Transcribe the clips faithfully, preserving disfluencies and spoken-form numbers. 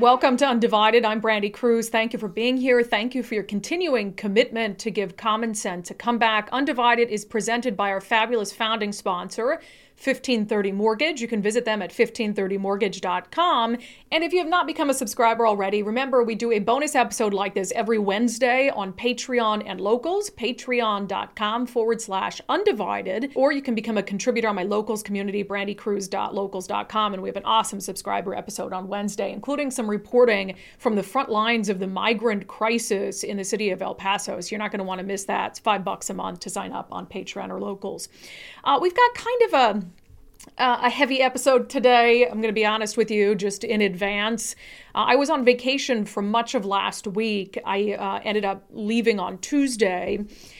Welcome to Undivided. I'm Brandy Cruz. Thank you for being here. Thank you for your continuing commitment to give common sense a comeback. Undivided is presented by our fabulous founding sponsor, fifteen thirty Mortgage. You can visit them at fifteen thirty mortgage dot com. And if you have not become a subscriber already, remember we do a bonus episode like this every Wednesday on Patreon and Locals, patreon.com forward slash undivided. Or you can become a contributor on my Locals community, brandy cruz dot locals dot com. And we have an awesome subscriber episode on Wednesday, including some reporting from the front lines of the migrant crisis in the city of El Paso. So you're not going to want to miss that. It's five bucks a month to sign up on Patreon or Locals. Uh, we've got kind of a Uh, a heavy episode today. I'm going to be honest with you, just in advance. Uh, I was on vacation for much of last week. I uh, ended up leaving on Tuesday.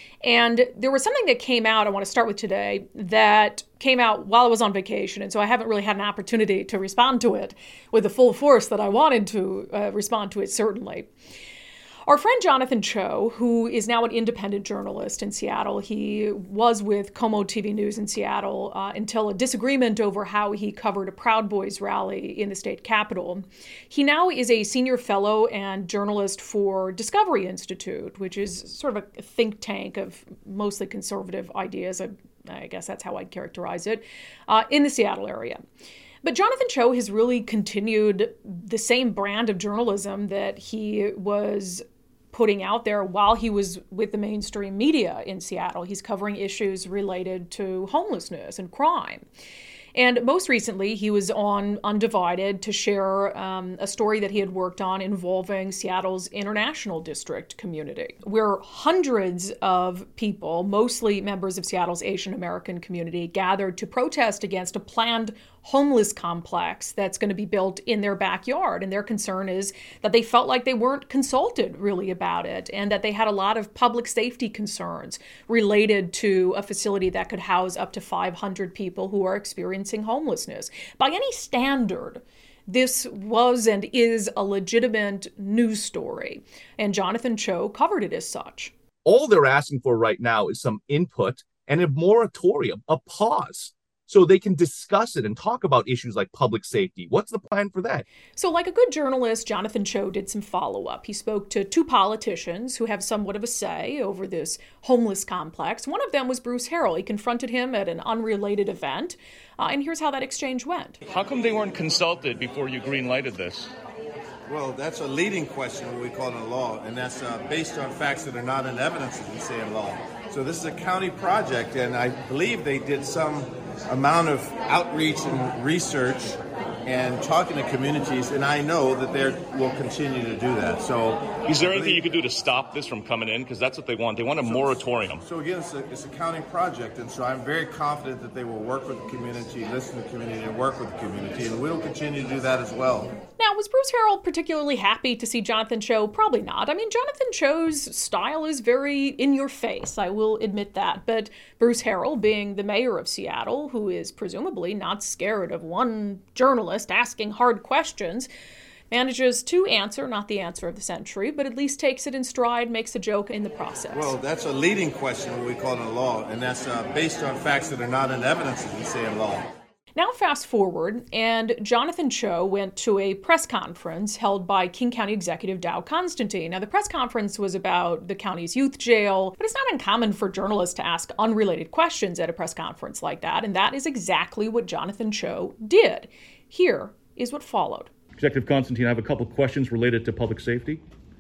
And there was something that came out, I want to start with today, that came out while I was on vacation. And so I haven't really had an opportunity to respond to it with the full force that I wanted to uh, respond to it, certainly. Our friend Jonathan Cho, who is now an independent journalist in Seattle, he was with KOMO T V News in Seattle uh, until a disagreement over how he covered a Proud Boys rally in the state capitol. He now is a senior fellow and journalist for Discovery Institute, which is sort of a think tank of mostly conservative ideas. I, I guess that's how I'd characterize it, uh, in the Seattle area. But Jonathan Cho has really continued the same brand of journalism that he was putting out there while he was with the mainstream media in Seattle. He's covering issues related to homelessness and crime. And most recently, he was on Undivided to share um, a story that he had worked on involving Seattle's International District community, where hundreds of people, mostly members of Seattle's Asian American community, gathered to protest against a planned homeless complex that's going to be built in their backyard. And their concern is that they felt like they weren't consulted really about it, and that they had a lot of public safety concerns related to a facility that could house up to five hundred people who are experiencing homelessness. By any standard, this was and is a legitimate news story, and Jonathan Cho covered it as such. All they're asking for right now is some input and a moratorium, a pause, so they can discuss it and talk about issues like public safety. What's the plan for that? So like a good journalist, Jonathan Cho did some follow-up. He spoke to two politicians who have somewhat of a say over this homeless complex. One of them was Bruce Harrell. He confronted him at an unrelated event. Uh, and here's how that exchange went. How come they weren't consulted before you green-lighted this? Well, that's a leading question, what we call in law, and that's uh, based on facts that are not in evidence, as we say in law. So this is a county project, and I believe they did some amount of outreach and research and talking to communities, and I know that they will continue to do that. So, is there anything you could do to stop this from coming in? Because that's what they want. They want a so, moratorium. So again, it's a, it's a county project, and so I'm very confident that they will work with the community, listen to the community, and work with the community, and we'll continue to do that as well. Now, was Bruce Harrell particularly happy to see Jonathan Cho? Probably not. I mean, Jonathan Cho's style is very in your face, I will admit that. But Bruce Harrell, being the mayor of Seattle, who is presumably not scared of one journalist asking hard questions, manages to answer, not the answer of the century, but at least takes it in stride, makes a joke in the process. Well, that's a leading question, what we call in law, and that's uh, based on facts that are not in evidence, as we say in law. Now fast forward, and Jonathan Cho went to a press conference held by King County Executive Dow Constantine. Now the press conference was about the county's youth jail, but it's not uncommon for journalists to ask unrelated questions at a press conference like that, and that is exactly what Jonathan Cho did. Here is what followed. Executive Constantine, I have a couple questions related to public safety.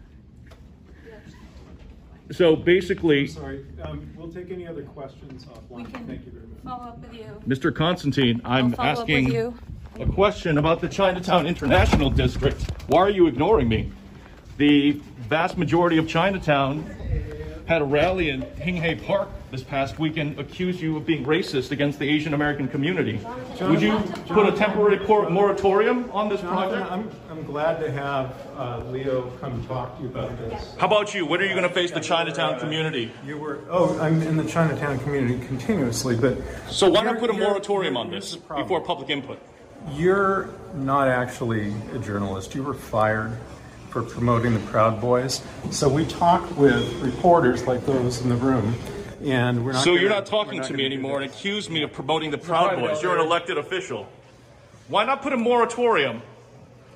Yes. So basically... I'm sorry, um, we'll take any other questions offline. We can Thank you very much. Follow up with you. Mister Constantine, I'm asking a question about the Chinatown International District. Why are you ignoring me? The vast majority of Chinatown had a rally in Hing-Hay Park this past weekend, accused you of being racist against the Asian American community. Jonathan, Would you Jonathan, put a temporary cor- moratorium on this Jonathan, project? I'm, I'm glad to have uh, Leo come talk to you about this. How about you? When are you going to face the Chinatown community? You were, oh, I'm in the Chinatown community continuously, but... So why not put a moratorium on this before public input? You're not actually a journalist. You were fired for promoting the Proud Boys. So we talked with reporters like those in the room, and we're not. So gonna, you're not talking not to me anymore and accuse me of promoting the no, Proud no, Boys. You're an elected official. Why not put a moratorium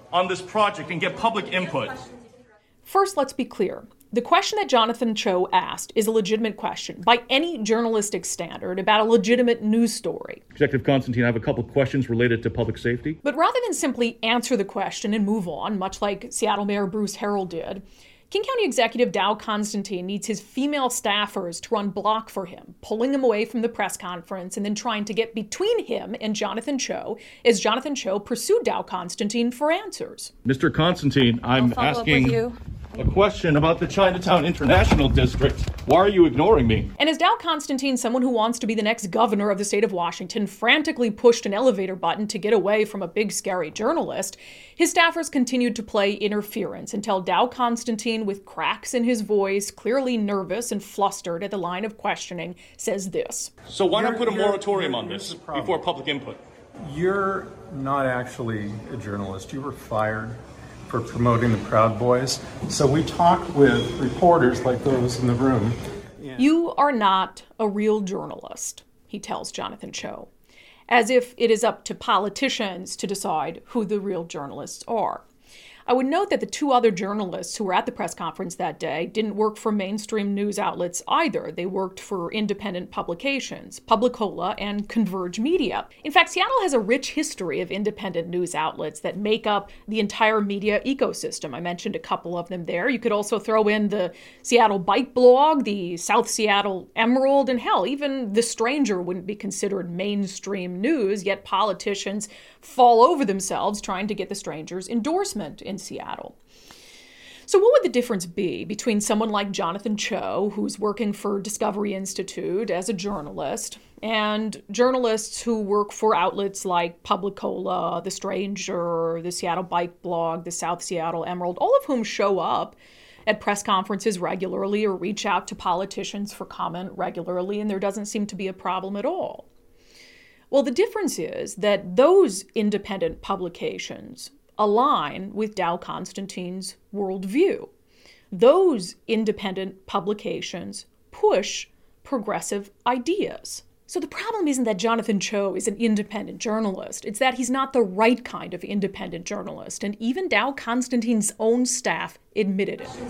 on this project and get public input. First, let's be clear. The question that Jonathan Cho asked is a legitimate question by any journalistic standard about a legitimate news story. Executive Constantine, I have a couple of questions related to public safety. But rather than simply answer the question and move on, much like Seattle Mayor Bruce Harrell did, King County Executive Dow Constantine needs his female staffers to run block for him, pulling him away from the press conference and then trying to get between him and Jonathan Cho as Jonathan Cho pursued Dow Constantine for answers. Mister Constantine, I'm asking a question about the Chinatown International District. Why are you ignoring me? And as Dow Constantine, someone who wants to be the next governor of the state of Washington, frantically pushed an elevator button to get away from a big, scary journalist, his staffers continued to play interference until Dow Constantine, with cracks in his voice, clearly nervous and flustered at the line of questioning, says this. So why not You're- put a you're- moratorium on here's this the problem. before public input? You're not actually a journalist. You were fired for promoting the Proud Boys. So we talk with reporters like those in the room. You are not a real journalist, he tells Jonathan Cho, as if it is up to politicians to decide who the real journalists are. I would note that the two other journalists who were at the press conference that day didn't work for mainstream news outlets either. They worked for independent publications, Publicola and Converge Media. In fact, Seattle has a rich history of independent news outlets that make up the entire media ecosystem. I mentioned a couple of them there. You could also throw in the Seattle Bike Blog, the South Seattle Emerald, and hell, even The Stranger wouldn't be considered mainstream news, yet politicians fall over themselves trying to get The Stranger's endorsement in Seattle. So what would the difference be between someone like Jonathan Cho, who's working for Discovery Institute as a journalist, and journalists who work for outlets like Publicola, The Stranger, the Seattle Bike Blog, the South Seattle Emerald, all of whom show up at press conferences regularly or reach out to politicians for comment regularly, and there doesn't seem to be a problem at all? Well, the difference is that those independent publications align with Dow Constantine's worldview. Those independent publications push progressive ideas. So the problem isn't that Jonathan Cho is an independent journalist. It's that he's not the right kind of independent journalist. And even Dow Constantine's own staff admitted it.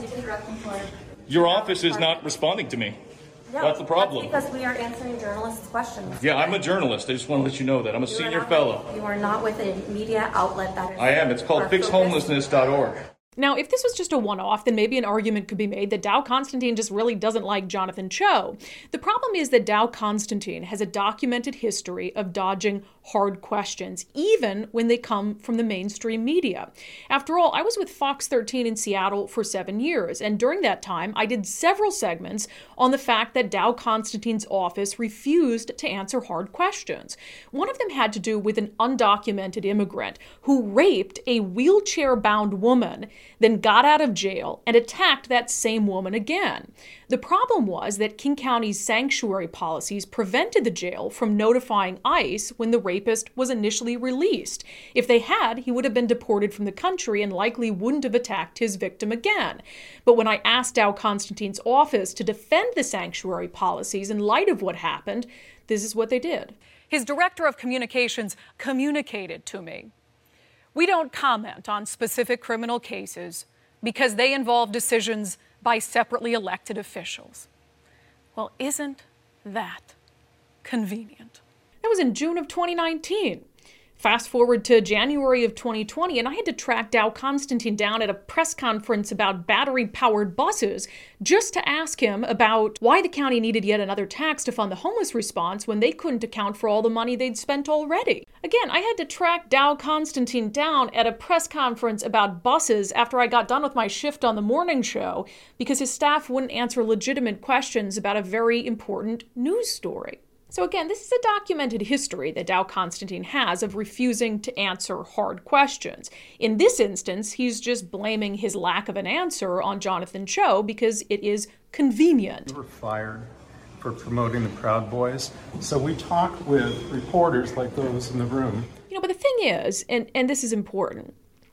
Your office is not responding to me. No, That's the problem. That's because we are answering journalists' questions. Yeah, I'm a journalist. I just want to let you know that. I'm a You are senior not- fellow. You are not with a media outlet that is... I am. It's called are fix focused- homelessness dot org. Now, if this was just a one-off, then maybe an argument could be made that Dow Constantine just really doesn't like Jonathan Cho. The problem is that Dow Constantine has a documented history of dodging hard questions, even when they come from the mainstream media. After all, I was with Fox thirteen in Seattle for seven years, and during that time, I did several segments on the fact that Dow Constantine's office refused to answer hard questions. One of them had to do with an undocumented immigrant who raped a wheelchair-bound woman, then got out of jail and attacked that same woman again. The problem was that King County's sanctuary policies prevented the jail from notifying ICE when the rapist was initially released. If they had, he would have been deported from the country and likely wouldn't have attacked his victim again. But when I asked Dow Constantine's office to defend the sanctuary policies in light of what happened, this is what they did. His director of communications communicated to me, "We don't comment on specific criminal cases because they involve decisions by separately elected officials." Well, isn't that convenient? That was in June of twenty nineteen. Fast forward to January of twenty twenty, and I had to track Dow Constantine down at a press conference about battery-powered buses just to ask him about why the county needed yet another tax to fund the homeless response when they couldn't account for all the money they'd spent already. Again, I had to track Dow Constantine down at a press conference about buses after I got done with my shift on the morning show because his staff wouldn't answer legitimate questions about a very important news story. So again, this is a documented history that Dow Constantine has of refusing to answer hard questions. In this instance, he's just blaming his lack of an answer on Jonathan Cho because it is convenient. You were fired for promoting the Proud Boys. So we talk with reporters like those in the room. You know, but the thing is, and, and this is important,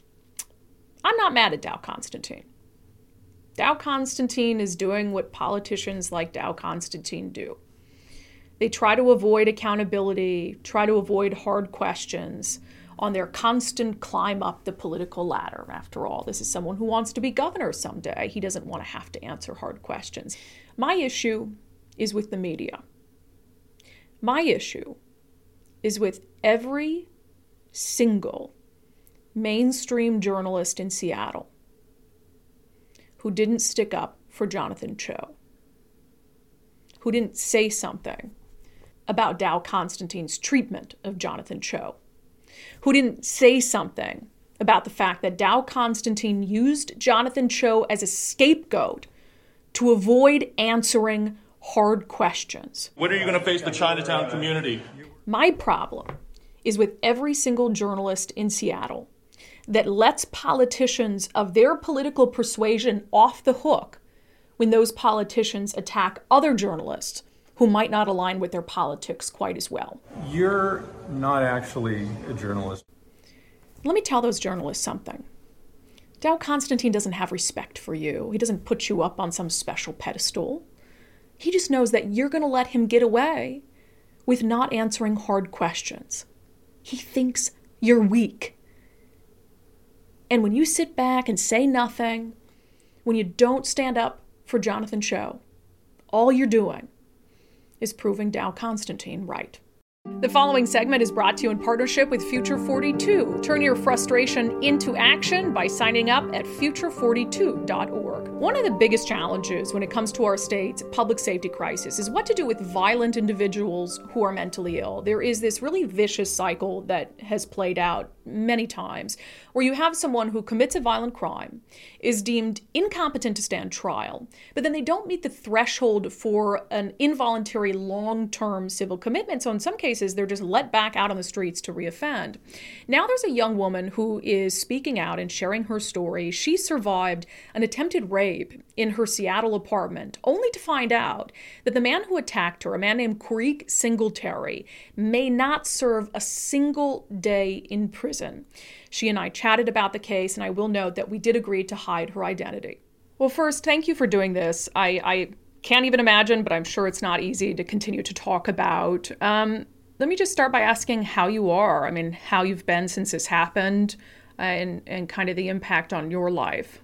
I'm not mad at Dow Constantine. Dow Constantine is doing what politicians like Dow Constantine do. They try to avoid accountability, try to avoid hard questions, on their constant climb up the political ladder. After all, this is someone who wants to be governor someday. He doesn't want to have to answer hard questions. My issue is with the media. My issue is with every single mainstream journalist in Seattle who didn't stick up for Jonathan Cho, who didn't say something about Dow Constantine's treatment of Jonathan Cho, who didn't say something about the fact that Dow Constantine used Jonathan Cho as a scapegoat to avoid answering hard questions. When are you going to face the Chinatown community? My problem is with every single journalist in Seattle that lets politicians of their political persuasion off the hook when those politicians attack other journalists who might not align with their politics quite as well. You're not actually a journalist. Let me tell those journalists something. Dow Constantine doesn't have respect for you. He doesn't put you up on some special pedestal. He just knows that you're going to let him get away with not answering hard questions. He thinks you're weak. And when you sit back and say nothing, when you don't stand up for Jonathan Cho, all you're doing is proving Dow Constantine right. The following segment is brought to you in partnership with Future forty-two. Turn your frustration into action by signing up at future forty-two dot org. One of the biggest challenges when it comes to our state's public safety crisis is what to do with violent individuals who are mentally ill. There is this really vicious cycle that has played out many times where you have someone who commits a violent crime, is deemed incompetent to stand trial, but then they don't meet the threshold for an involuntary long-term civil commitment. So in some cases, they're just let back out on the streets to reoffend. Now there's a young woman who is speaking out and sharing her story. She survived an attempted rape in her Seattle apartment, only to find out that the man who attacked her, a man named Creek Singletary, may not serve a single day in prison. She and I chatted about the case, and I will note that we did agree to hide her identity. Well, first, thank you for doing this. I, I can't even imagine, but I'm sure it's not easy to continue to talk about. Um, let me just start by asking how you are. I mean, how you've been since this happened, uh, and, and kind of the impact on your life.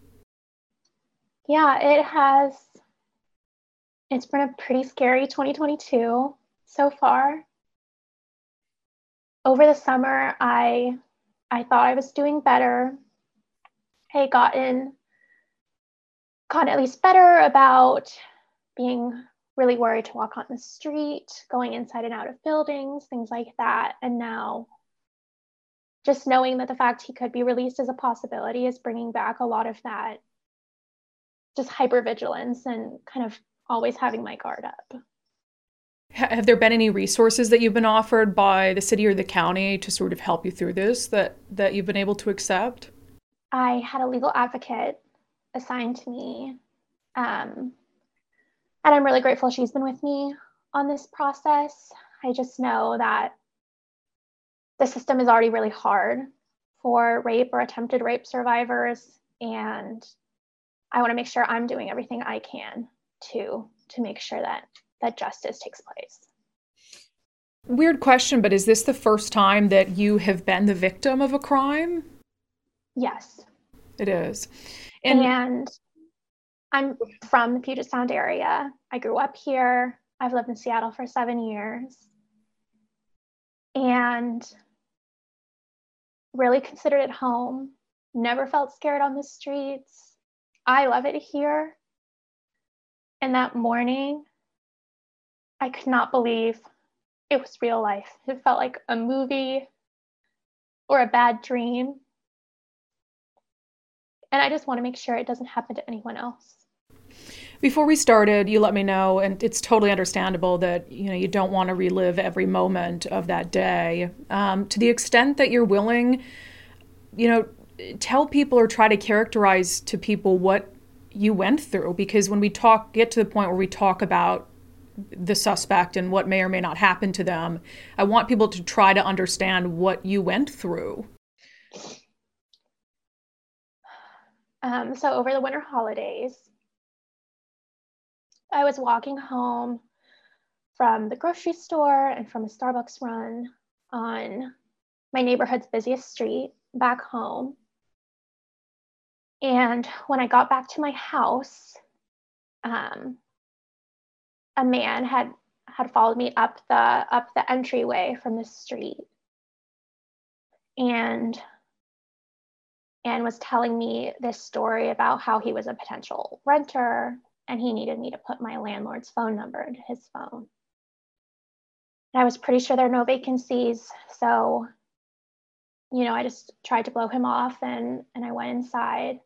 Yeah, it has, it's been a pretty scary twenty twenty-two so far. Over the summer, I I thought I was doing better. I had gotten, gotten at least better about being really worried to walk on the street, going inside and out of buildings, things like that. And now just knowing that the fact he could be released as a possibility is bringing back a lot of that just hypervigilance and kind of always having my guard up. Have there been any resources that you've been offered by the city or the county to sort of help you through this that, that you've been able to accept? I had a legal advocate assigned to me, um, and I'm really grateful she's been with me on this process. I just know that the system is already really hard for rape or attempted rape survivors, and I want to make sure I'm doing everything I can to to make sure that that justice takes place. Weird question, but is this the first time that you have been the victim of a crime? Yes. It is. And, and I'm from the Puget Sound area. I grew up here. I've lived in Seattle for seven years. And really considered it home. Never felt scared on the streets. I love it here. And that morning, I could not believe it was real life. It felt like a movie or a bad dream. And I just want to make sure it doesn't happen to anyone else. Before we started, you let me know, and it's totally understandable that, you know, you don't want to relive every moment of that day. Um, to the extent that you're willing, you know, tell people or try to characterize to people what you went through, because when we talk, get to the point where we talk about the suspect and what may or may not happen to them, I want people to try to understand what you went through. Um, so over the winter holidays, I was walking home from the grocery store and from a Starbucks run on my neighborhood's busiest street back home. And when I got back to my house, um, a man had had followed me up the up the entryway from the street, and and was telling me this story about how he was a potential renter and he needed me to put my landlord's phone number into his phone. And I was pretty sure there are no vacancies, so you know, I just tried to blow him off, and and I went inside.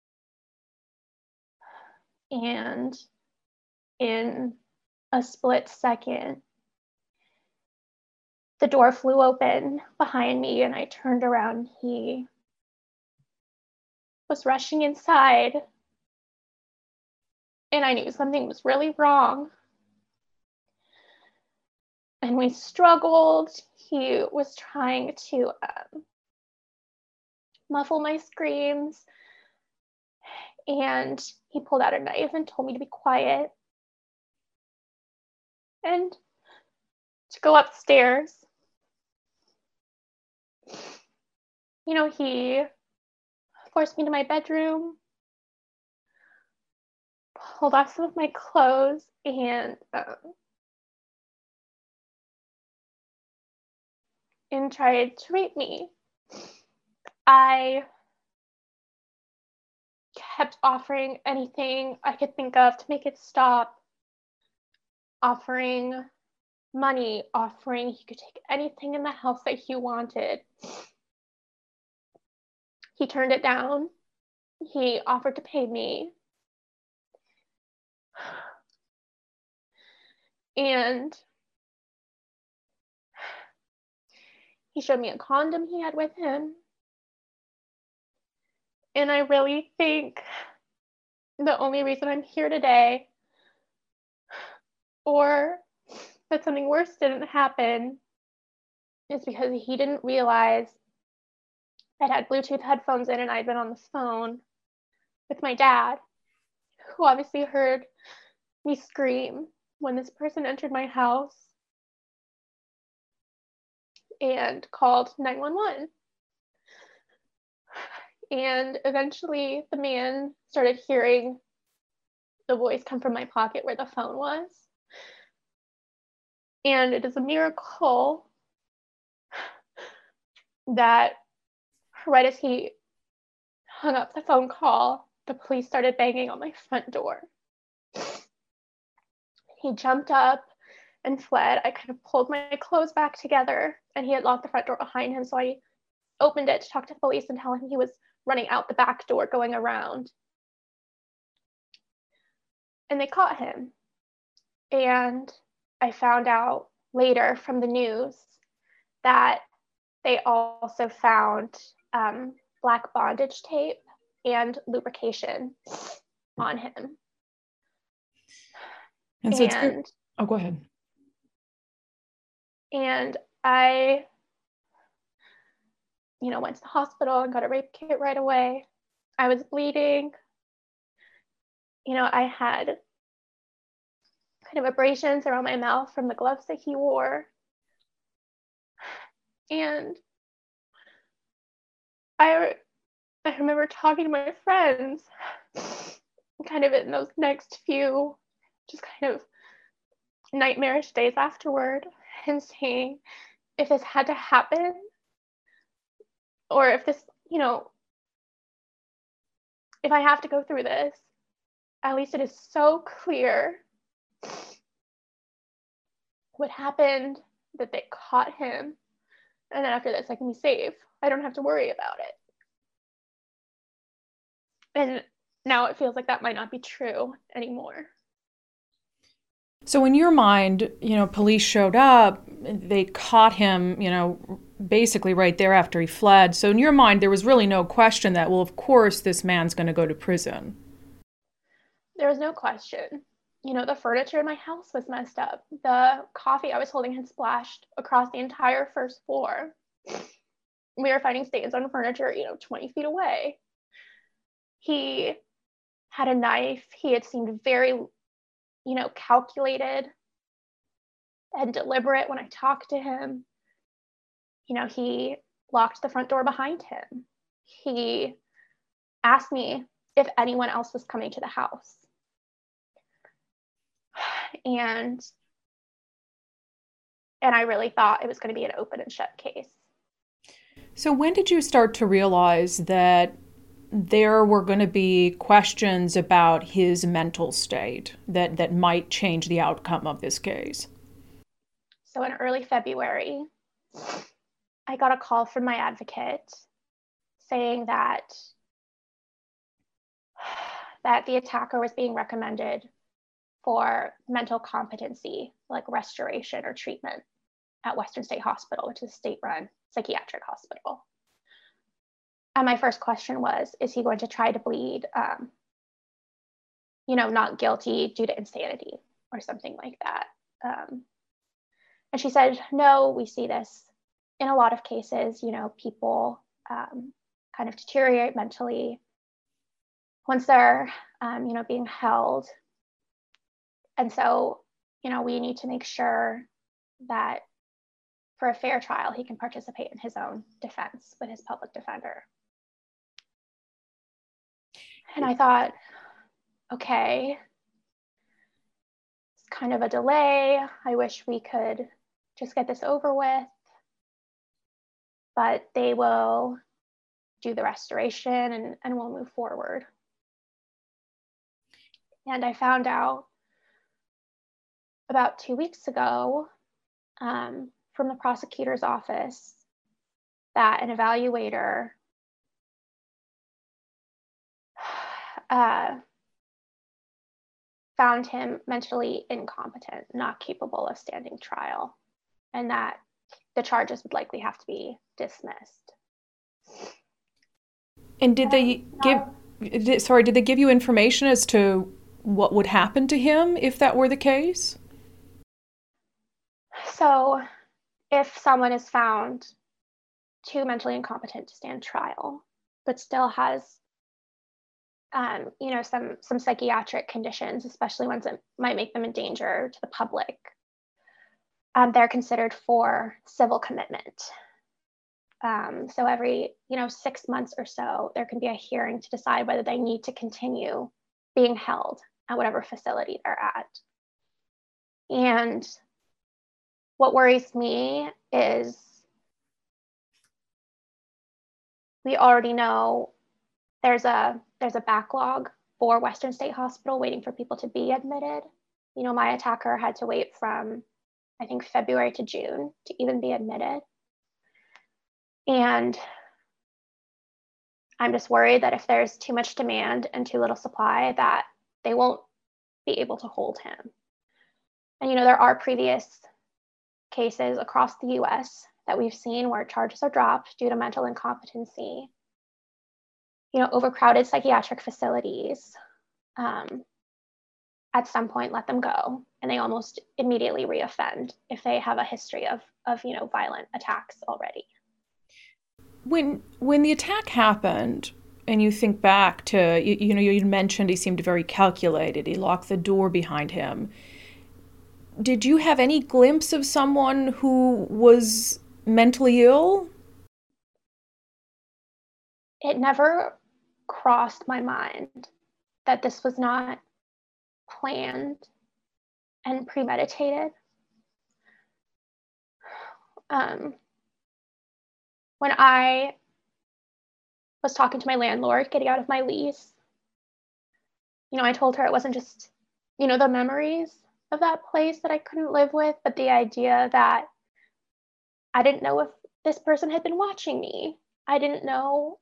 And in a split second, the door flew open behind me, and I turned around. He was rushing inside, and I knew something was really wrong. And we struggled. He was trying to um, muffle my screams, and he pulled out a knife and told me to be quiet and to go upstairs. You know, he forced me to my bedroom, pulled off some of my clothes, and um, and tried to rape me. I kept offering anything I could think of to make it stop, offering money, offering he could take anything in the house that he wanted. He turned it down. He offered to pay me. And he showed me a condom he had with him. And I really think the only reason I'm here today, or that something worse didn't happen, is because he didn't realize I'd had Bluetooth headphones in and I'd been on the phone with my dad, who obviously heard me scream when this person entered my house and called nine one one. And eventually the man started hearing the voice come from my pocket where the phone was. And it is a miracle that right as he hung up the phone call, the police started banging on my front door. He jumped up and fled. I kind of pulled my clothes back together, and he had locked the front door behind him, so I opened it to talk to the police and tell him he was running out the back door, going around. And they caught him. And I found out later from the news that they also found um, black bondage tape and lubrication on him. And so and, it's oh, go ahead. And I, you know, went to the hospital and got a rape kit right away. I was bleeding. You know, I had kind of abrasions around my mouth from the gloves that he wore. And I, I remember talking to my friends kind of in those next few just kind of nightmarish days afterward, and saying, if this had to happen, or if this, you know, if I have to go through this, at least it is so clear what happened, that they caught him, and then after this I can be safe. I don't have to worry about it. And now it feels like that might not be true anymore. So in your mind, you know, police showed up, they caught him, you know, basically right there after he fled. So in your mind, there was really no question that, well, of course, this man's going to go to prison. There was no question. You know, the furniture in my house was messed up. The coffee I was holding had splashed across the entire first floor. We were finding stains on furniture, you know, twenty feet away. He had a knife. He had seemed very, you know, calculated and deliberate when I talked to him. You know, he locked the front door behind him. He asked me if anyone else was coming to the house. And, and I really thought it was going to be an open and shut case. So when did you start to realize that there were going to be questions about his mental state that, that might change the outcome of this case? So in early February, I got a call from my advocate saying that, that the attacker was being recommended for mental competency, like restoration or treatment at Western State Hospital, which is a state-run psychiatric hospital. And my first question was, is he going to try to plead, um, you know, not guilty due to insanity or something like that? Um, and she said, no, we see this in a lot of cases. You know, people um, kind of deteriorate mentally once they're, um, you know, being held. And so, you know, we need to make sure that for a fair trial, he can participate in his own defense with his public defender. And I thought, okay, it's kind of a delay. I wish we could just get this over with, but they will do the restoration and, and we'll move forward. And I found out about two weeks ago um, from the prosecutor's office that an evaluator uh, found him mentally incompetent, not capable of standing trial, and that the charges would likely have to be dismissed. And did they give, did, sorry, did they give you information as to what would happen to him if that were the case? So if someone is found too mentally incompetent to stand trial, but still has, um, you know, some, some psychiatric conditions, especially ones that might make them a danger to the public, um, they're considered for civil commitment. Um, so every, you know, six months or so, there can be a hearing to decide whether they need to continue being held at whatever facility they're at. And what worries me is we already know there's a there's a backlog for Western State Hospital waiting for people to be admitted. You know, my attacker had to wait from, I think, February to June to even be admitted. And I'm just worried that if there's too much demand and too little supply, that they won't be able to hold him. And, you know, there are previous cases across the U S that we've seen where charges are dropped due to mental incompetency. You know, overcrowded psychiatric facilities, um, at some point let them go, and they almost immediately reoffend if they have a history of, of you know, violent attacks already. When when the attack happened, and you think back to, you, you know, you mentioned he seemed very calculated. He locked the door behind him. Did you have any glimpse of someone who was mentally ill? It never crossed my mind that this was not planned and premeditated. Um, when I was talking to my landlord, getting out of my lease, you know, I told her it wasn't just, you know, the memories of that place that I couldn't live with, but the idea that I didn't know if this person had been watching me. I didn't know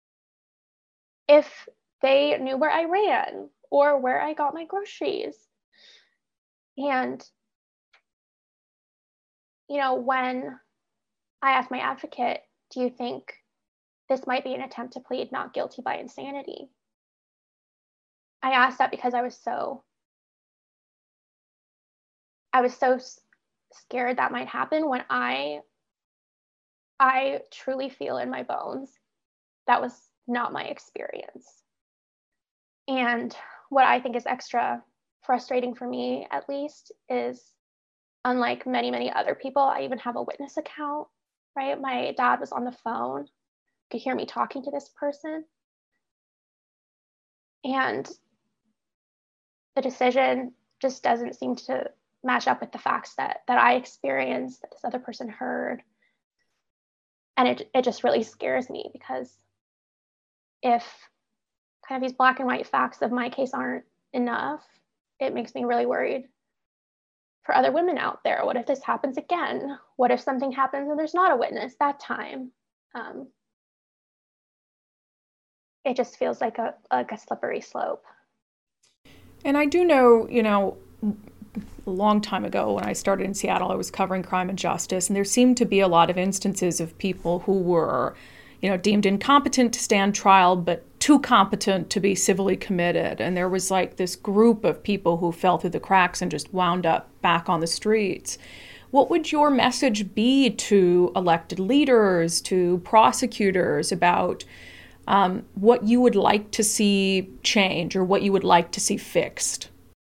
if they knew where I ran or where I got my groceries. And, you know, when I asked my advocate, do you think this might be an attempt to plead not guilty by insanity? I asked that because I was so, I was so scared that might happen when I, I truly feel in my bones that was not my experience. And what I think is extra frustrating for me, at least, is unlike many, many other people, I even have a witness account right? My dad was on the phone, could hear me talking to this person. And the decision just doesn't seem to match up with the facts that that I experienced, that this other person heard. And it it just really scares me, because if kind of these black and white facts of my case aren't enough, it makes me really worried for other women out there. What if this happens again? What if something happens and there's not a witness that time? Um, it just feels like a like a slippery slope. And I do know, you know, a long time ago when I started in Seattle, I was covering crime and justice, and there seemed to be a lot of instances of people who were, you know, deemed incompetent to stand trial, but too competent to be civilly committed. And there was like this group of people who fell through the cracks and just wound up back on the streets. What would your message be to elected leaders, to prosecutors about um, what you would like to see change or what you would like to see fixed?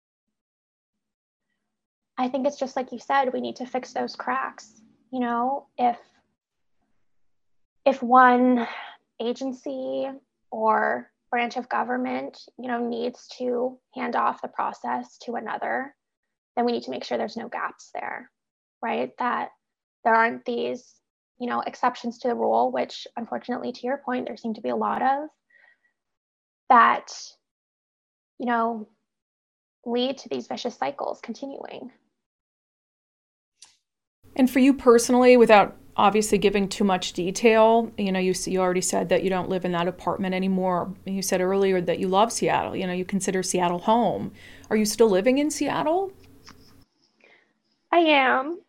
I think it's just like you said, we need to fix those cracks. You know, if if one agency or branch of government, you know, needs to hand off the process to another, then we need to make sure there's no gaps there, right? That there aren't these, you know, exceptions to the rule, which unfortunately, to your point, there seem to be a lot of, that, you know, lead to these vicious cycles continuing. And for you personally, without obviously giving too much detail, you know, you you already said that you don't live in that apartment anymore. You said earlier that you love Seattle. You know, you consider Seattle home. Are you still living in Seattle? I am.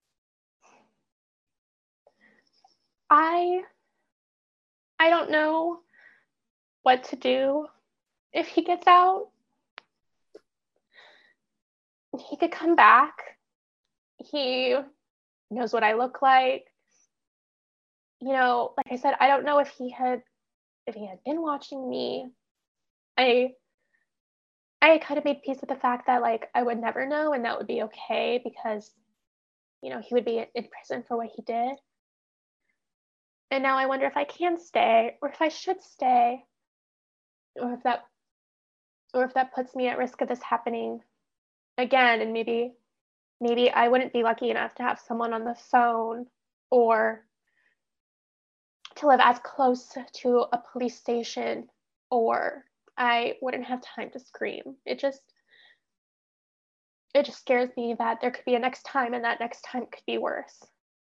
I I don't know what to do if he gets out. He could come back. He knows what I look like. You know, like I said, I don't know if he had if he had been watching me. I I kind of made peace with the fact that like I would never know, and that would be okay, because, you know, he would be in prison for what he did. And now I wonder if I can stay, or if I should stay, or if that or if that puts me at risk of this happening again. And maybe maybe I wouldn't be lucky enough to have someone on the phone or to live as close to a police station, or I wouldn't have time to scream. It just it just scares me that there could be a next time, and that next time could be worse.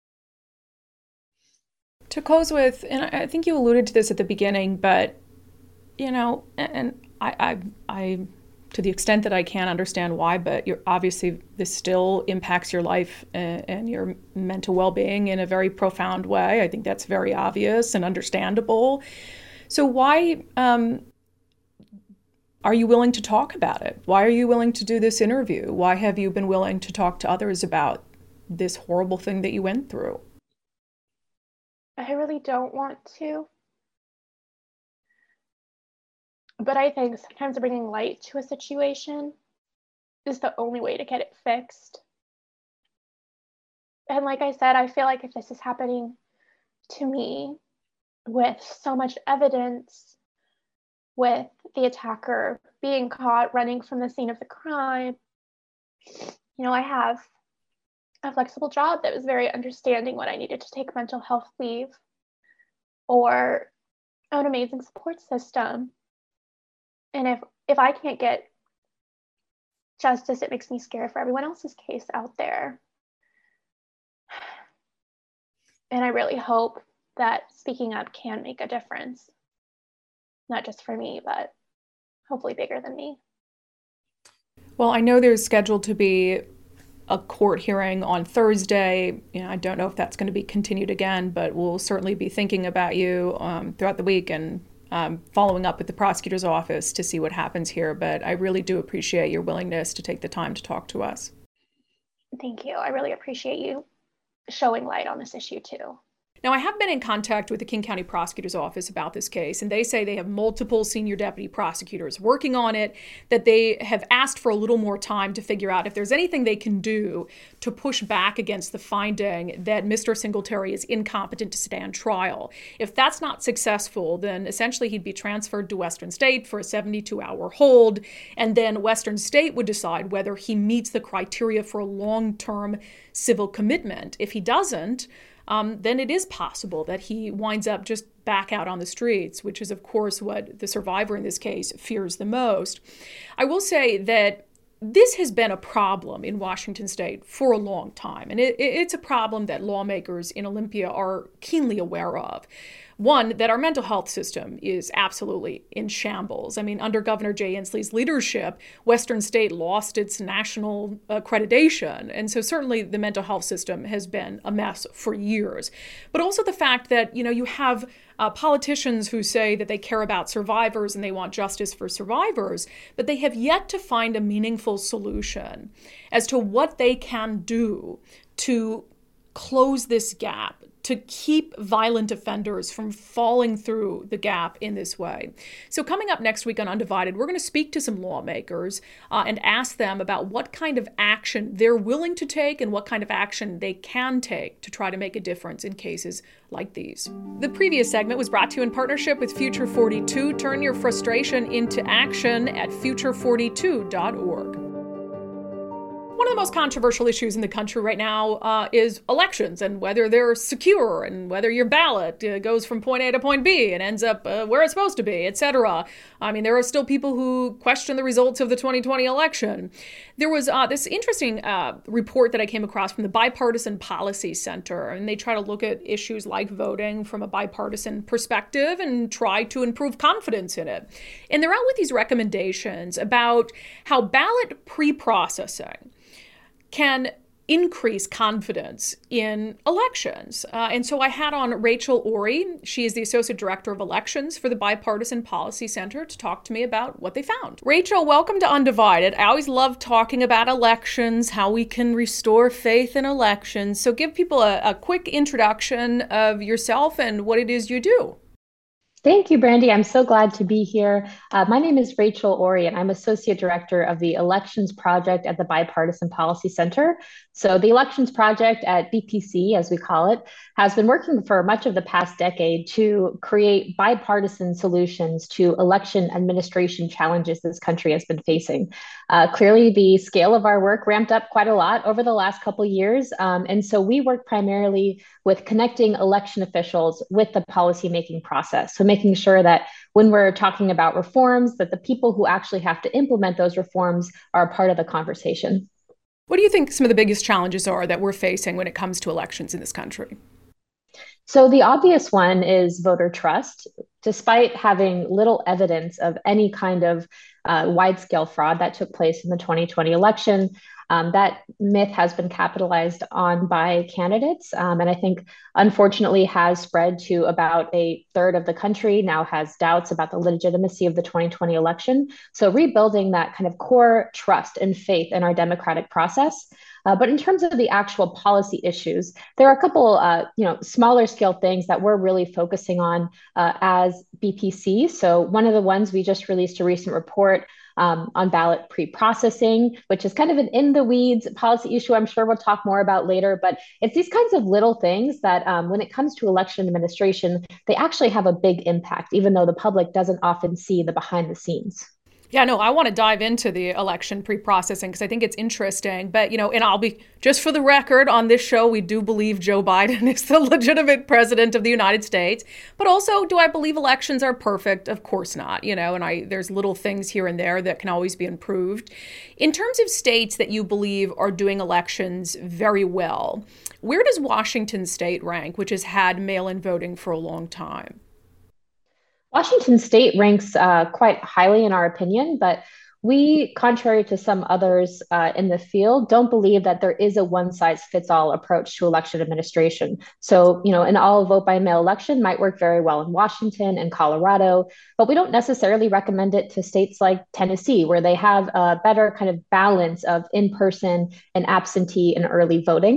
To close with, and I think you alluded to this at the beginning, but, you know, and I, I, I to the extent that I can understand why, but you're obviously this still impacts your life and, and your mental well-being in a very profound way. I think that's very obvious and understandable. So why um, are you willing to talk about it? Why are you willing to do this interview? Why have you been willing to talk to others about this horrible thing that you went through? I really don't want to. But I think sometimes bringing light to a situation is the only way to get it fixed. And like I said, I feel like if this is happening to me with so much evidence, with the attacker being caught running from the scene of the crime, you know, I have a flexible job that was very understanding when I needed to take mental health leave, or an amazing support system. And if if I can't get justice, it makes me scared for everyone else's case out there. And I really hope that speaking up can make a difference, not just for me, but hopefully bigger than me. Well, I know there's scheduled to be a court hearing on Thursday. You know, I don't know if that's going to be continued again, but we'll certainly be thinking about you um, throughout the week and um, following up with the prosecutor's office to see what happens here. But I really do appreciate your willingness to take the time to talk to us. Thank you. I really appreciate you showing light on this issue too. Now, I have been in contact with the King County Prosecutor's Office about this case, and they say they have multiple senior deputy prosecutors working on it, that they have asked for a little more time to figure out if there's anything they can do to push back against the finding that Mister Singletary is incompetent to stand trial. If that's not successful, then essentially he'd be transferred to Western State for a seventy-two hour hold, and then Western State would decide whether he meets the criteria for a long-term civil commitment. If he doesn't, Um, then it is possible that he winds up just back out on the streets, which is, of course, what the survivor in this case fears the most. I will say that this has been a problem in Washington State for a long time, and it, it's a problem that lawmakers in Olympia are keenly aware of. One, that our mental health system is absolutely in shambles. I mean, under Governor Jay Inslee's leadership, Western State lost its national accreditation. And so certainly the mental health system has been a mess for years. But also the fact that, you know, you have uh, politicians who say that they care about survivors and they want justice for survivors, but they have yet to find a meaningful solution as to what they can do to close this gap, to keep violent offenders from falling through the gap in this way. So coming up next week on Undivided, we're going to speak to some lawmakers uh, and ask them about what kind of action they're willing to take and what kind of action they can take to try to make a difference in cases like these. The previous segment was brought to you in partnership with Future forty-two. Turn your frustration into action at future forty-two dot org. One of the most controversial issues in the country right now uh, is elections and whether they're secure and whether your ballot uh, goes from point A to point B and ends up uh, where it's supposed to be, et cetera. I mean, there are still people who question the results of the twenty twenty election. There was uh, this interesting uh, report that I came across from the Bipartisan Policy Center, and they try to look at issues like voting from a bipartisan perspective and try to improve confidence in it. And they're out with these recommendations about how ballot pre-processing can increase confidence in elections. Uh, and so I had on Rachel Ory. She is the Associate Director of Elections for the Bipartisan Policy Center to talk to me about what they found. Rachel, welcome to Undivided. I always love talking about elections, how we can restore faith in elections. So give people a, a quick introduction of yourself and what it is you do. Thank you, Brandy. I'm so glad to be here. Uh, my name is Rachel Ory, and I'm Associate Director of the Elections Project at the Bipartisan Policy Center. So the Elections Project at B P C, as we call it, has been working for much of the past decade to create bipartisan solutions to election administration challenges this country has been facing. Uh, clearly, the scale of our work ramped up quite a lot over the last couple of years. Um, and so we work primarily with connecting election officials with the policymaking process. So making sure that when we're talking about reforms, that the people who actually have to implement those reforms are a part of the conversation. What do you think some of the biggest challenges are that we're facing when it comes to elections in this country? So the obvious one is voter trust. Despite having little evidence of any kind of uh, wide-scale fraud that took place in the twenty twenty election, um, that myth has been capitalized on by candidates, um, and I think unfortunately has spread to about a third of the country now has doubts about the legitimacy of the twenty twenty election. So rebuilding that kind of core trust and faith in our democratic process. Uh, but in terms of the actual policy issues, there are a couple, uh, you know, smaller scale things that we're really focusing on uh, as B P C. So one of the ones we just released a recent report um, on ballot pre-processing, which is kind of an in the weeds policy issue. I'm sure we'll talk more about later, but it's these kinds of little things that um, when it comes to election administration, they actually have a big impact, even though the public doesn't often see the behind the scenes. Yeah, no, I want to dive into the election pre-processing because I think it's interesting. But, you know, and I'll be, just for the record, on this show, we do believe Joe Biden is the legitimate president of the United States. But also, do I believe elections are perfect? Of course not. You know, and I there's little things here and there that can always be improved. In terms of states that you believe are doing elections very well, where does Washington State rank, which has had mail-in voting for a long time? Washington State ranks uh, quite highly in our opinion, but we, contrary to some others uh, in the field, don't believe that there is a one-size-fits-all approach to election administration. So, you know, an all-vote by mail election might work very well in Washington and Colorado, but we don't necessarily recommend it to states like Tennessee, where they have a better kind of balance of in-person and absentee and early voting.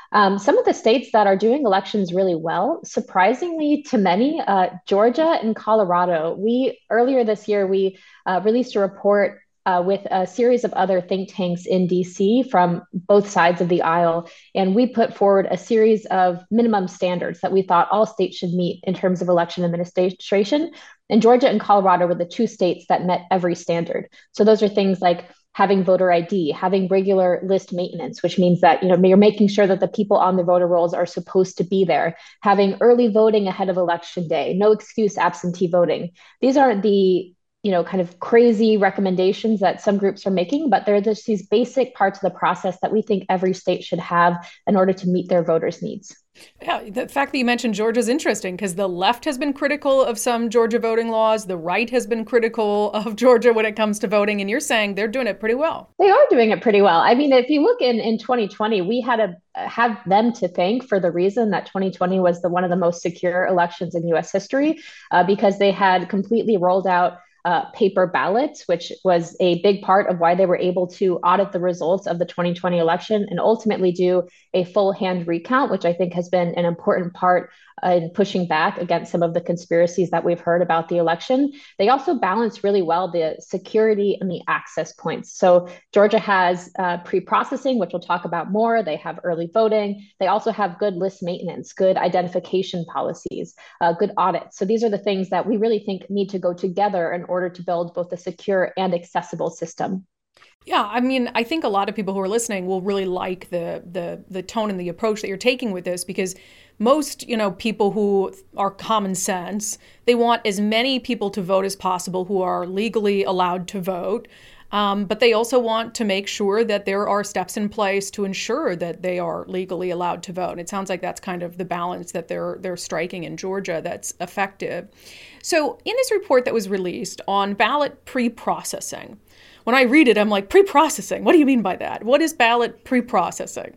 Um, some of the states that are doing elections really well, surprisingly to many, uh, Georgia and Colorado. We earlier this year we uh, released a report uh, with a series of other think tanks in D C from both sides of the aisle, and we put forward a series of minimum standards that we thought all states should meet in terms of election administration. And Georgia and Colorado were the two states that met every standard. So those are things like having voter I D, having regular list maintenance, which means that, you know, you're making sure that the people on the voter rolls are supposed to be there, having early voting ahead of election day, no excuse absentee voting. These aren't the, you know, kind of crazy recommendations that some groups are making, but they're just these basic parts of the process that we think every state should have in order to meet their voters' needs. Yeah, the fact that you mentioned Georgia is interesting because the left has been critical of some Georgia voting laws. The right has been critical of Georgia when it comes to voting. And you're saying they're doing it pretty well. They are doing it pretty well. I mean, if you look in, in twenty twenty, we had to have them to thank for the reason that twenty twenty was the one of the most secure elections in U S history, uh, because they had completely rolled out Uh, paper ballots, which was a big part of why they were able to audit the results of the twenty twenty election and ultimately do a full hand recount, which I think has been an important part uh, in pushing back against some of the conspiracies that we've heard about the election. They also balance really well the security and the access points. So Georgia has uh, pre-processing, which we'll talk about more. They have early voting. They also have good list maintenance, good identification policies, uh, good audits. So these are the things that we really think need to go together in order to build both a secure and accessible system. Yeah, I mean, I think a lot of people who are listening will really like the the the tone and the approach that you're taking with this, because most, you know, people who are common sense, they want as many people to vote as possible who are legally allowed to vote. Um, but they also want to make sure that there are steps in place to ensure that they are legally allowed to vote. And it sounds like that's kind of the balance that they're they're striking in Georgia that's effective. So in this report that was released on ballot pre-processing, when I read it, I'm like, pre-processing? What do you mean by that? What is ballot pre-processing?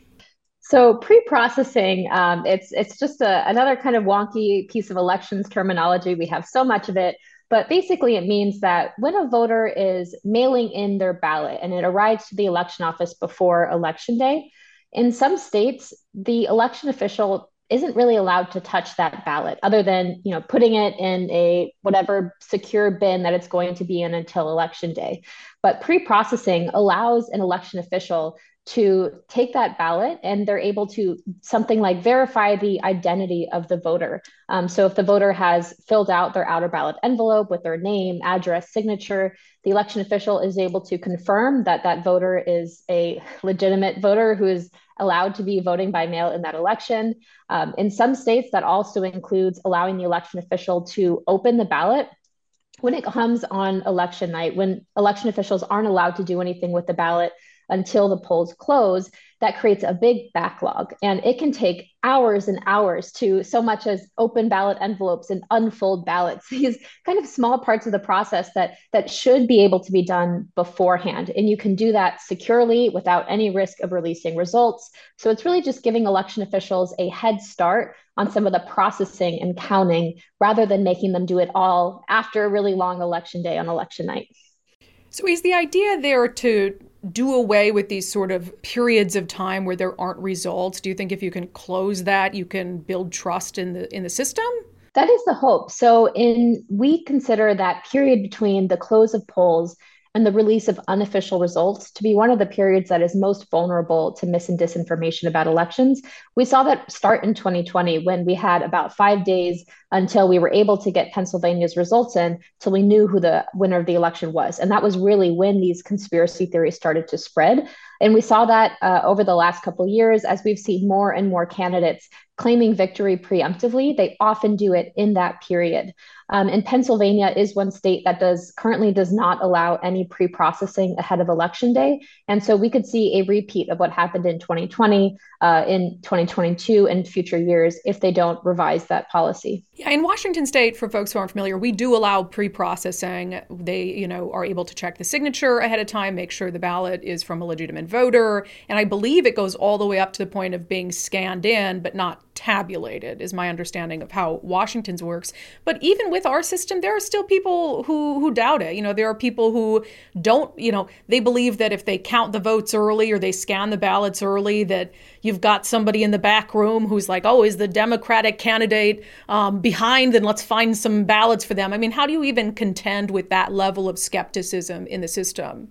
So pre-processing, um, it's it's just a, another kind of wonky piece of elections terminology. We have so much of it. But basically, it means that when a voter is mailing in their ballot and it arrives to the election office before election day, in some states, the election official isn't really allowed to touch that ballot other than, you know, putting it in a whatever secure bin that it's going to be in until election day. But pre-processing allows an election official to take that ballot and they're able to something like verify the identity of the voter. Um, so if the voter has filled out their outer ballot envelope with their name, address, signature, the election official is able to confirm that that voter is a legitimate voter who is allowed to be voting by mail in that election. Um, in some states, that also includes allowing the election official to open the ballot when it comes on election night, when election officials aren't allowed to do anything with the ballot until the polls close. That creates a big backlog, and it can take hours and hours to so much as open ballot envelopes and unfold ballots, these kind of small parts of the process that that should be able to be done beforehand. And you can do that securely without any risk of releasing results. So it's really just giving election officials a head start on some of the processing and counting rather than making them do it all after a really long election day on election night. So is the idea there to do away with these sort of periods of time where there aren't results? Do you think if you can close that, you can build trust in the in the system? That is the hope. So in we consider that period between the close of polls and the release of unofficial results to be one of the periods that is most vulnerable to mis and disinformation about elections. We saw that start in twenty twenty when we had about five days until we were able to get Pennsylvania's results in, till we knew who the winner of the election was. And that was really when these conspiracy theories started to spread. And we saw that uh, over the last couple of years, as we've seen more and more candidates claiming victory preemptively, they often do it in that period. Um, and Pennsylvania is one state that does currently does not allow any pre-processing ahead of election day. And so we could see a repeat of what happened in twenty twenty, uh, in twenty twenty-two and future years if they don't revise that policy. Yeah, in Washington State, for folks who aren't familiar, we do allow pre-processing. They, you know, are able to check the signature ahead of time, make sure the ballot is from a legitimate voter. And I believe it goes all the way up to the point of being scanned in, but not tabulated, is my understanding of how Washington's works. But even with our system, there are still people who, who doubt it. You know, there are people who don't, you know, they believe that if they count the votes early or they scan the ballots early, that you've got somebody in the back room who's like, oh, is the Democratic candidate um, behind? Then let's find some ballots for them. I mean, how do you even contend with that level of skepticism in the system?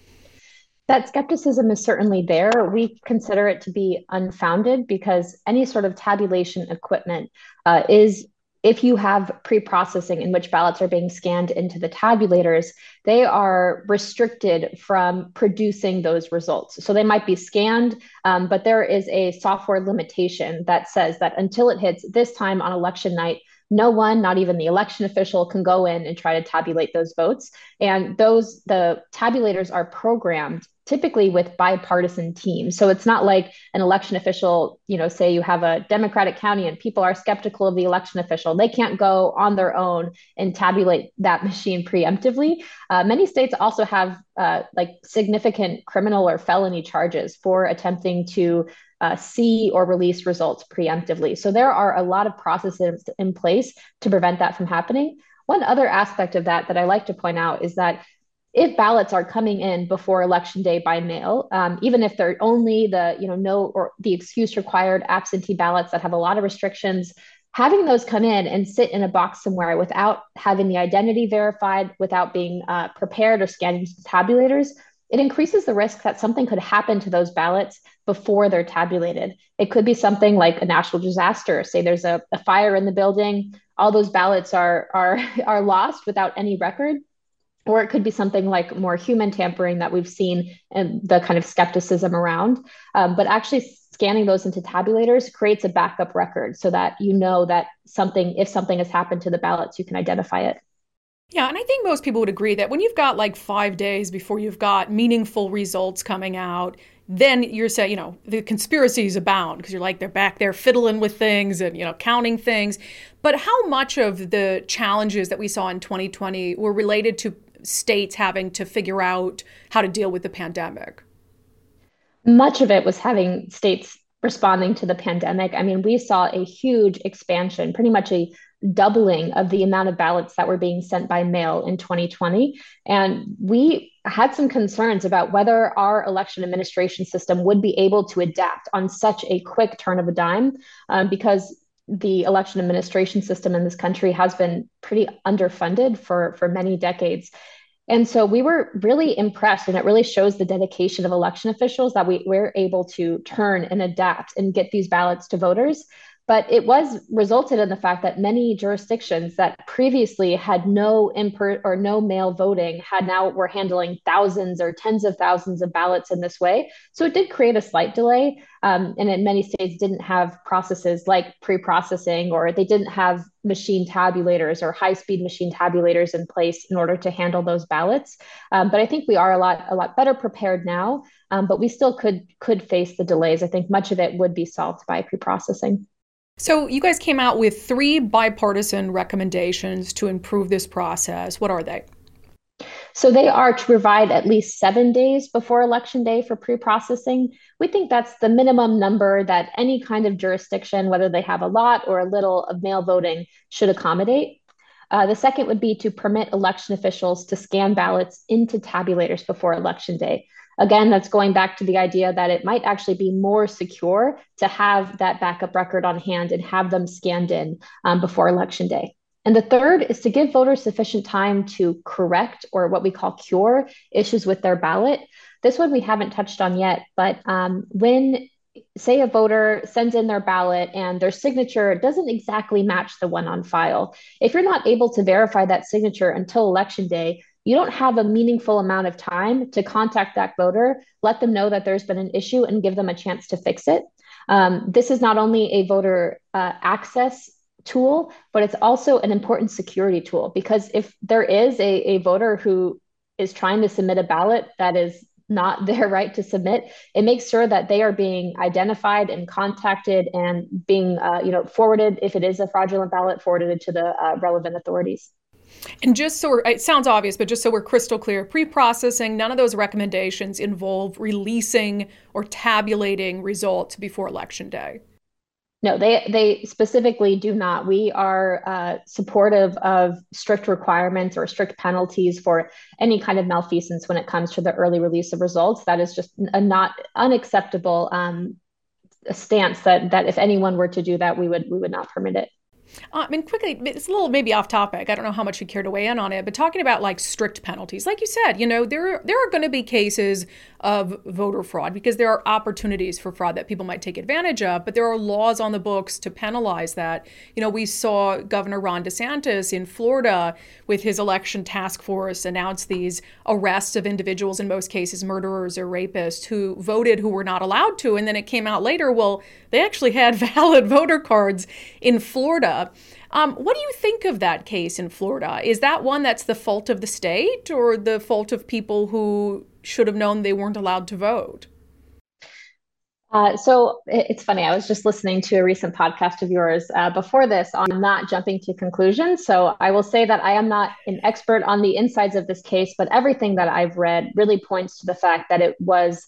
That skepticism is certainly there. We consider it to be unfounded because any sort of tabulation equipment uh, is, if you have pre-processing in which ballots are being scanned into the tabulators, they are restricted from producing those results. So they might be scanned, um, but there is a software limitation that says that until it hits this time on election night, no one, not even the election official, can go in and try to tabulate those votes. And those, the tabulators are programmed typically with bipartisan teams. So it's not like an election official, you know, say you have a Democratic county and people are skeptical of the election official. They can't go on their own and tabulate that machine preemptively. Uh, many states also have uh, like significant criminal or felony charges for attempting to Uh, see or release results preemptively. So there are a lot of processes in place to prevent that from happening. One other aspect of that that I like to point out is that if ballots are coming in before election day by mail, um, even if they're only the, you know, no or the excuse required absentee ballots that have a lot of restrictions, having those come in and sit in a box somewhere without having the identity verified, without being uh, prepared or scanned into the tabulators, it increases the risk that something could happen to those ballots before they're tabulated. It could be something like a national disaster. Say there's a, a fire in the building, all those ballots are, are, are lost without any record. Or it could be something like more human tampering that we've seen and the kind of skepticism around. Um, but actually scanning those into tabulators creates a backup record so that you know that something, if something has happened to the ballots, you can identify it. Yeah, and I think most people would agree that when you've got like five days before you've got meaningful results coming out, then you're saying, you know, the conspiracies abound because you're like, they're back there fiddling with things and, you know, counting things. But how much of the challenges that we saw in twenty twenty were related to states having to figure out how to deal with the pandemic? Much of it was having states responding to the pandemic. I mean, we saw a huge expansion, pretty much a doubling of the amount of ballots that were being sent by mail in twenty twenty. And we had some concerns about whether our election administration system would be able to adapt on such a quick turn of a dime, um, because the election administration system in this country has been pretty underfunded for, for many decades. And so we were really impressed, and it really shows the dedication of election officials that we were able to turn and adapt and get these ballots to voters. But it was resulted in the fact that many jurisdictions that previously had no imper or no mail voting had now were handling thousands or tens of thousands of ballots in this way. So it did create a slight delay. Um, and in many states didn't have processes like pre-processing, or they didn't have machine tabulators or high-speed machine tabulators in place in order to handle those ballots. Um, but I think we are a lot a lot better prepared now. Um, but we still could could face the delays. I think much of it would be solved by pre-processing. So you guys came out with three bipartisan recommendations to improve this process. What are they? So they are to provide at least seven days before election day for pre-processing. We think that's the minimum number that any kind of jurisdiction, whether they have a lot or a little of mail voting, should accommodate. Uh, the second would be to permit election officials to scan ballots into tabulators before election day. Again, that's going back to the idea that it might actually be more secure to have that backup record on hand and have them scanned in um, before election day. And the third is to give voters sufficient time to correct, or what we call cure, issues with their ballot. This one we haven't touched on yet, but um, when, say, a voter sends in their ballot and their signature doesn't exactly match the one on file, if you're not able to verify that signature until election day, you don't have a meaningful amount of time to contact that voter, let them know that there's been an issue, and give them a chance to fix it. Um, this is not only a voter uh, access tool, but it's also an important security tool, because if there is a, a voter who is trying to submit a ballot that is not their right to submit, it makes sure that they are being identified and contacted and being uh, you know, forwarded, if it is a fraudulent ballot, forwarded to the uh, relevant authorities. And just so we're, it sounds obvious, but just so we're crystal clear, pre-processing, none of those recommendations involve releasing or tabulating results before Election Day. No, they they specifically do not. We are uh, supportive of strict requirements or strict penalties for any kind of malfeasance when it comes to the early release of results. That is just a not unacceptable um, stance that that if anyone were to do that, we would we would not permit it. Uh, I mean, quickly, it's a little maybe off topic. I don't know how much you care to weigh in on it, but talking about like strict penalties, like you said, you know, there there are going to be cases of voter fraud because there are opportunities for fraud that people might take advantage of, but there are laws on the books to penalize that. You know, we saw Governor Ron DeSantis in Florida with his election task force announce these arrests of individuals, in most cases murderers or rapists, who voted who were not allowed to. And then it came out later, well, they actually had valid voter cards in Florida. Um, what do you think of that case in Florida? Is that one that's the fault of the state or the fault of people who should have known they weren't allowed to vote? Uh, so it's funny. I was just listening to a recent podcast of yours uh, before this on not jumping to conclusions. So I will say that I am not an expert on the insides of this case, but everything that I've read really points to the fact that it was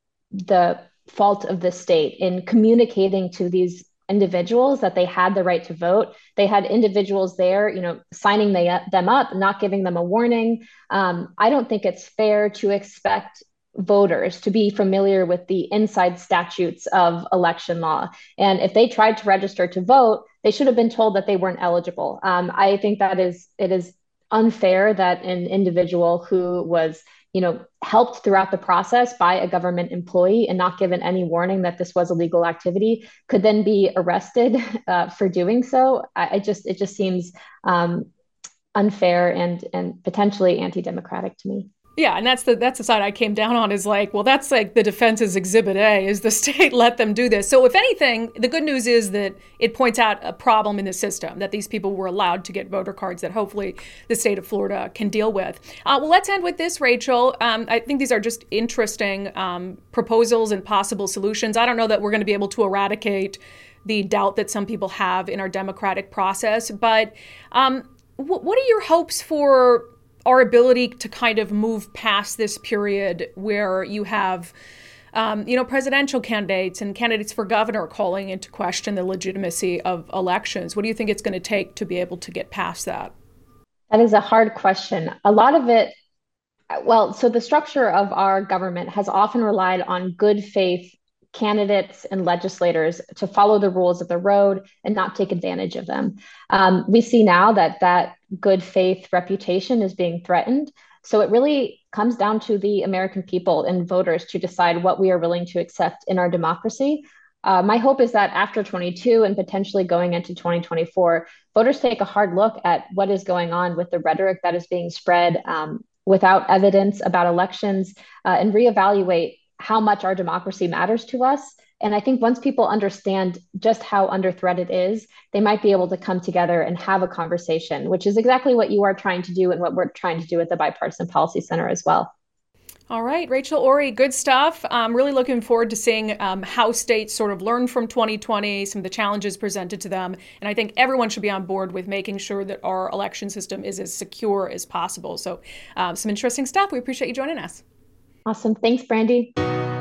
the fault of the state in communicating to these individuals that they had the right to vote. They had individuals there, you know, signing they, them up, not giving them a warning. Um, I don't think it's fair to expect voters to be familiar with the inside statutes of election law. And if they tried to register to vote, they should have been told that they weren't eligible. Um, I think that is it is unfair that an individual who was, you know, helped throughout the process by a government employee and not given any warning that this was illegal activity could then be arrested uh, for doing so. I, I just it just seems um, unfair and and potentially anti-democratic to me. Yeah, and that's the that's the side I came down on, is like, well, that's like the defense's exhibit A, is the state let them do this. So if anything, the good news is that it points out a problem in the system, that these people were allowed to get voter cards that hopefully the state of Florida can deal with. Uh, well, let's end with this, Rachel. Um, I think these are just interesting um, proposals and possible solutions. I don't know that we're going to be able to eradicate the doubt that some people have in our democratic process, but um, w- what are your hopes for our ability to kind of move past this period where you have, um, you know, presidential candidates and candidates for governor calling into question the legitimacy of elections? What do you think it's going to take to be able to get past that? That is a hard question. A lot of it, well, so the structure of our government has often relied on good faith candidates and legislators to follow the rules of the road and not take advantage of them. Um, we see now that that good faith reputation is being threatened. So it really comes down to the American people and voters to decide what we are willing to accept in our democracy. Uh, my hope is that after twenty-two and potentially going into twenty twenty-four, voters take a hard look at what is going on with the rhetoric that is being spread um, without evidence about elections uh, and reevaluate how much our democracy matters to us. And I think once people understand just how under threat it is, they might be able to come together and have a conversation, which is exactly what you are trying to do and what we're trying to do at the Bipartisan Policy Center as well. All right, Rachel Ory, good stuff. I'm really looking forward to seeing um, how states sort of learn from twenty twenty, some of the challenges presented to them. And I think everyone should be on board with making sure that our election system is as secure as possible. So um, some interesting stuff. We appreciate you joining us. Awesome. Thanks, Brandy.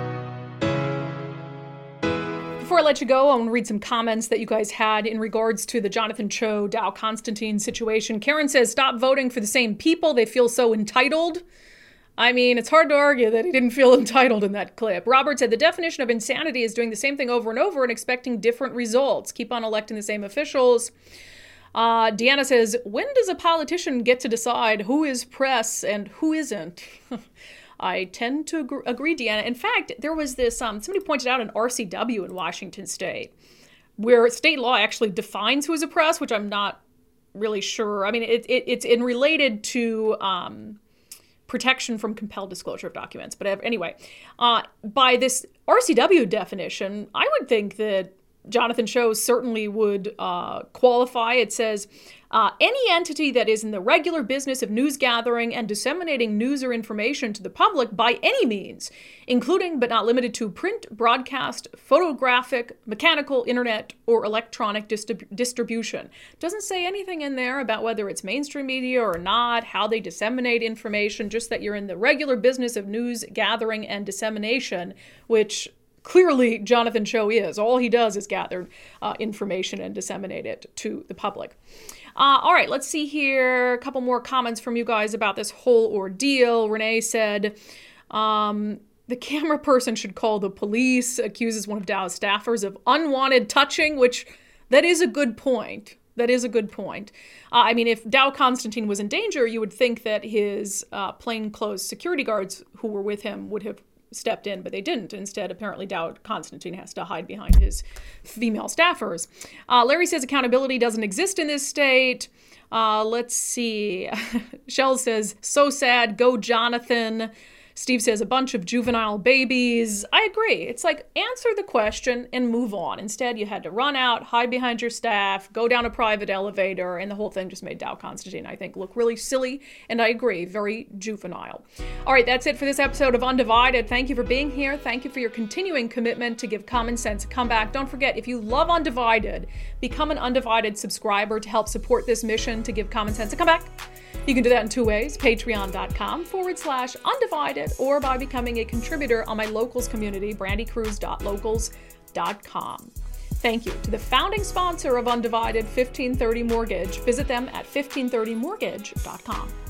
Before I let you go, I want to read some comments that you guys had in regards to the Jonathan Cho, Dow Constantine situation. Karen says, stop voting for the same people. They feel so entitled. I mean, it's hard to argue that he didn't feel entitled in that clip. Robert said, the definition of insanity is doing the same thing over and over and expecting different results. Keep on electing the same officials. Uh, Deanna says, when does a politician get to decide who is press and who isn't? I tend to agree, agree, Deanna. In fact, there was this, um, somebody pointed out an R C W in Washington State, where state law actually defines who is a press, which I'm not really sure. I mean, it, it, it's in related to um, protection from compelled disclosure of documents. But anyway, uh, by this R C W definition, I would think that Jonathan Cho certainly would uh, qualify. It says, uh, any entity that is in the regular business of news gathering and disseminating news or information to the public by any means, including but not limited to print, broadcast, photographic, mechanical, internet, or electronic distrib- distribution. Doesn't say anything in there about whether it's mainstream media or not, how they disseminate information, just that you're in the regular business of news gathering and dissemination, which clearly Jonathan Cho is. All he does is gather uh, information and disseminate it to the public. Uh, all right, let's see here. A couple more comments from you guys about this whole ordeal. Renee said, um, the camera person should call the police, accuses one of Dow's staffers of unwanted touching, which that is a good point. That is a good point. Uh, I mean, if Dow Constantine was in danger, you would think that his uh, plainclothes security guards who were with him would have stepped in, but they didn't. Instead, apparently, Dow Constantine has to hide behind his female staffers. Uh, Larry says accountability doesn't exist in this state. Uh, let's see. Shell says, so sad, go Jonathan. Steve says, a bunch of juvenile babies. I agree. It's like, answer the question and move on. Instead, you had to run out, hide behind your staff, go down a private elevator, and the whole thing just made Dow Constantine, I think, look really silly. And I agree, very juvenile. All right, that's it for this episode of Undivided. Thank you for being here. Thank you for your continuing commitment to give common sense a comeback. Don't forget, if you love Undivided, become an Undivided subscriber to help support this mission to give common sense a comeback. You can do that in two ways, patreon.com forward slash undivided, or by becoming a contributor on my locals community, brandy cruz dot locals dot com. Thank you to the founding sponsor of Undivided, fifteen thirty Mortgage. Visit them at fifteen thirty mortgage dot com.